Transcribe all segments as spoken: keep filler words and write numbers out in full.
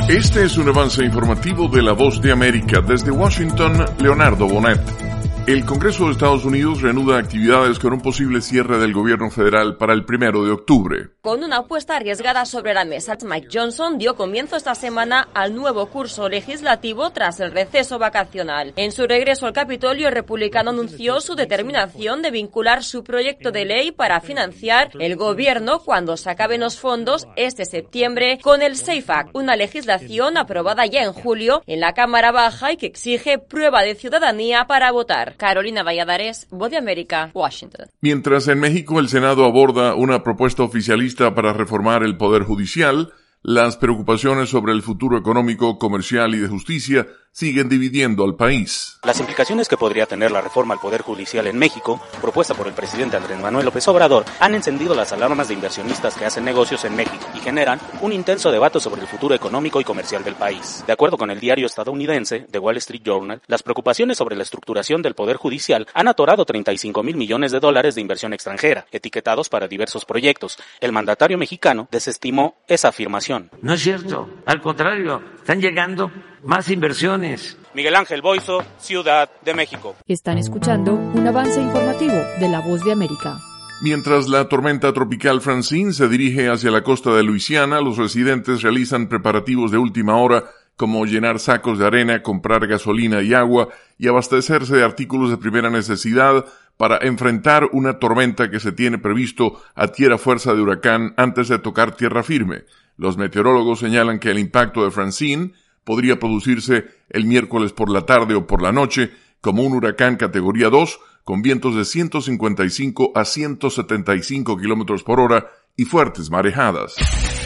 Este es un avance informativo de La Voz de América. Desde Washington, Leonardo Bonet. El Congreso de Estados Unidos reanuda actividades con un posible cierre del gobierno federal para el primero de octubre. Con una apuesta arriesgada sobre la mesa, Mike Johnson dio comienzo esta semana al nuevo curso legislativo tras el receso vacacional. En su regreso al Capitolio, el republicano anunció su determinación de vincular su proyecto de ley para financiar el gobierno cuando se acaben los fondos este septiembre con el SAFE Act, una legislación aprobada ya en julio en la Cámara Baja y que exige prueba de ciudadanía para votar. Carolina Valladares, Voz de América, Washington. Mientras en México el Senado aborda una propuesta oficialista para reformar el Poder Judicial, las preocupaciones sobre el futuro económico, comercial y de justicia siguen dividiendo al país. Las implicaciones que podría tener la reforma al Poder Judicial en México, propuesta por el presidente Andrés Manuel López Obrador, han encendido las alarmas de inversionistas que hacen negocios en México y generan un intenso debate sobre el futuro económico y comercial del país. De acuerdo con el diario estadounidense The Wall Street Journal, las preocupaciones sobre la estructuración del Poder Judicial han atorado treinta y cinco mil millones de dólares de inversión extranjera, etiquetados para diversos proyectos. El mandatario mexicano desestimó esa afirmación. No es cierto, al contrario, están llegando más inversiones. Miguel Ángel Boiso, Ciudad de México. Están escuchando un avance informativo de La Voz de América. Mientras la tormenta tropical Francine se dirige hacia la costa de Luisiana, los residentes realizan preparativos de última hora como llenar sacos de arena, comprar gasolina y agua y abastecerse de artículos de primera necesidad para enfrentar una tormenta que se tiene previsto adquiera fuerza de huracán antes de tocar tierra firme. Los meteorólogos señalan que el impacto de Francine podría producirse el miércoles por la tarde o por la noche como un huracán categoría dos con vientos de ciento cincuenta y cinco a ciento setenta y cinco kilómetros por hora y fuertes marejadas.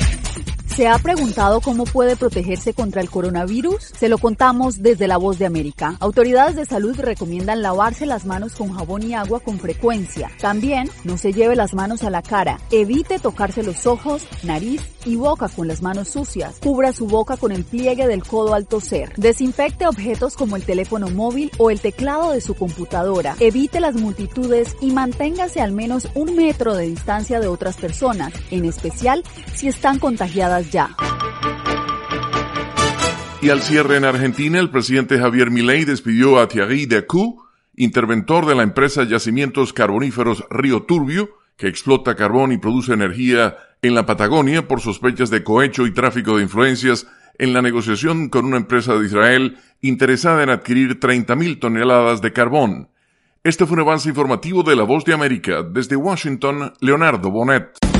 ¿Se ha preguntado cómo puede protegerse contra el coronavirus? Se lo contamos desde La Voz de América. Autoridades de salud recomiendan lavarse las manos con jabón y agua con frecuencia. También no se lleve las manos a la cara. Evite tocarse los ojos, nariz y boca con las manos sucias. Cubra su boca con el pliegue del codo al toser. Desinfecte objetos como el teléfono móvil o el teclado de su computadora. Evite las multitudes y manténgase al menos un metro de distancia de otras personas, en especial si están contagiadas ya. Y al cierre en Argentina, el presidente Javier Milei despidió a Thierry Decoux, interventor de la empresa Yacimientos Carboníferos Río Turbio, que explota carbón y produce energía en la Patagonia, por sospechas de cohecho y tráfico de influencias en la negociación con una empresa de Israel interesada en adquirir treinta mil toneladas de carbón. Este fue un avance informativo de La Voz de América. Desde Washington, Leonardo Bonet.